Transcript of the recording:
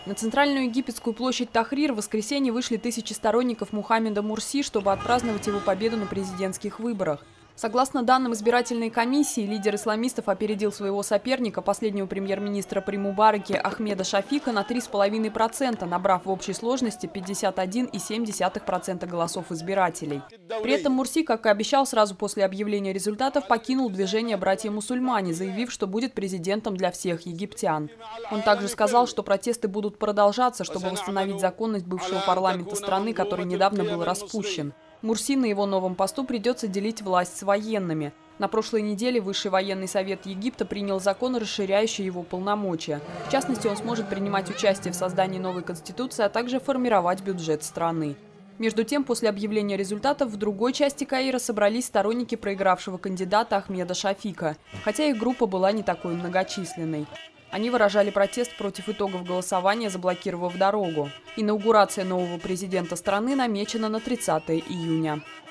На центральную египетскую площадь Тахрир в воскресенье вышли тысячи сторонников Мухаммеда Мурси, чтобы отпраздновать его победу на президентских выборах. Согласно данным избирательной комиссии, лидер исламистов опередил своего соперника, последнего премьер-министра при Мубараке Ахмеда Шафика, на 3,5%, набрав в общей сложности 51,7% голосов избирателей. При этом Мурси, как и обещал, сразу после объявления результатов покинул движение «Братья-мусульмане», заявив, что будет президентом для всех египтян. Он также сказал, что протесты будут продолжаться, чтобы восстановить законность бывшего парламента страны, который недавно был распущен. Мурси на его новом посту придется делить власть с военными. На прошлой неделе Высший военный совет Египта принял закон, расширяющий его полномочия. В частности, он сможет принимать участие в создании новой конституции, а также формировать бюджет страны. Между тем, после объявления результатов в другой части Каира собрались сторонники проигравшего кандидата Ахмеда Шафика, хотя их группа была не такой многочисленной. Они выражали протест против итогов голосования, заблокировав дорогу. Инаугурация нового президента страны намечена на 30 июня.